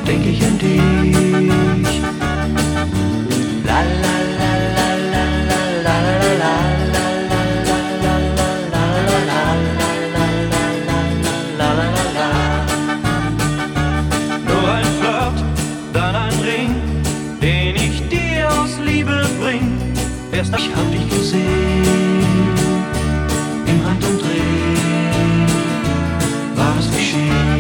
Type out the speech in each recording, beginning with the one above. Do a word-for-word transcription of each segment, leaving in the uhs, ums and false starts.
denk ich an dich. La la la la la la la la la la la la. Nur ein Flirt, dann ein Ring, den ich dir aus Liebe bring. Erst ich hab dich gesehen, im Handumdrehen war es geschehen.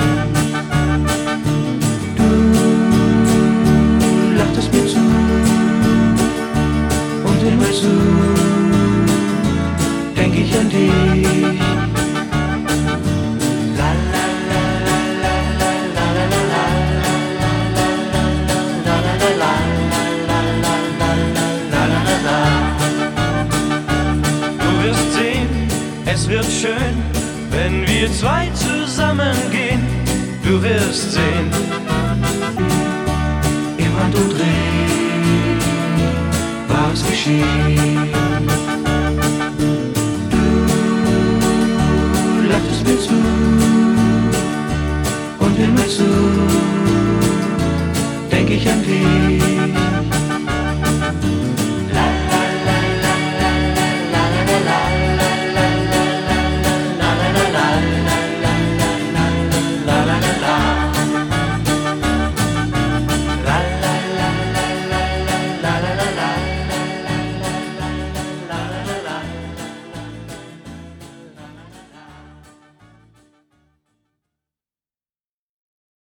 Du lachtest mir zu und immer zu denk ich an dich. La la la la la la la la la la la la la la. Du wirst sehen, es wird schön, wenn wir zwei zusammengehen. Du wirst sehen, im Handumdrehen war es geschehen. Du lachtest mir zu und immer zu.